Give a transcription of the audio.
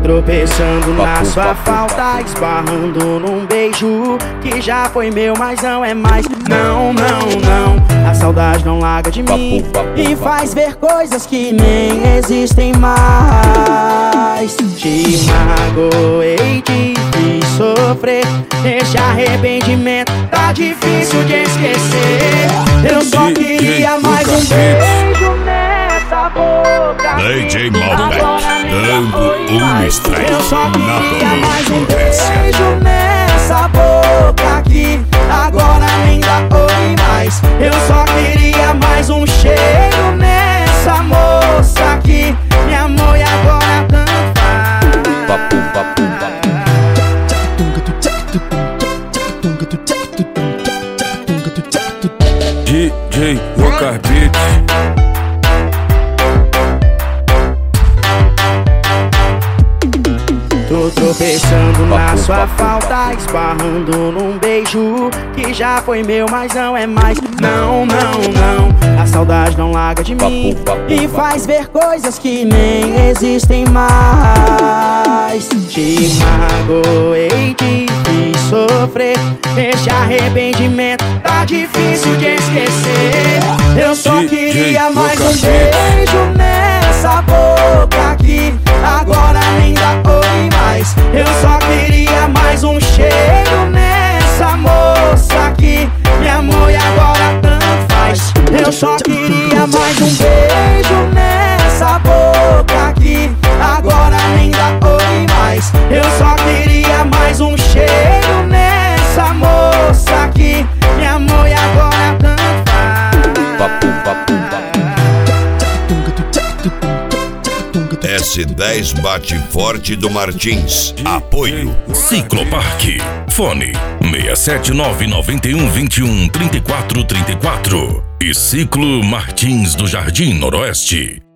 tropeçando na sua falta, esbarrando num beijo que já foi meu, mas não é mais. Não, não, não, a saudade não larga de mim e faz ver coisas que nem existem mais. Te magoei, te fiz sofrer, este arrependimento tá difícil de esquecer. Eu só queria mais um beijo nessa boca. DJ Malbec dando strike. Eu só queria mais um potência. beijo nessa boca aqui. Agora nem dá oi mais. Eu só queria mais um cheiro nessa moça aqui. Me amou e agora tanto faz. DJ Rocker Beats. Tô tropeçando na sua falta, esbarrando num beijo que já foi meu, mas não é mais. Não, não, não, a saudade não larga de mim e faz ver coisas que nem existem mais. Te magoei, te fiz sofrer, este arrependimento tá difícil de esquecer. Eu só queria mais um beijo nessa boca aqui. Agora nem dá oi mais. Eu só queria mais um cheiro nessa moça aqui. Me amou e agora tanto faz. Eu só queria mais um beijo nessa boca aqui. Agora nem dá oi mais. Eu só queria mais um cheiro nessa moça aqui. Me amou e agora tanto faz. S10 bate forte do Martins. Apoio Cicloparque. Fone 67991213434 e Ciclo Martins do Jardim Noroeste.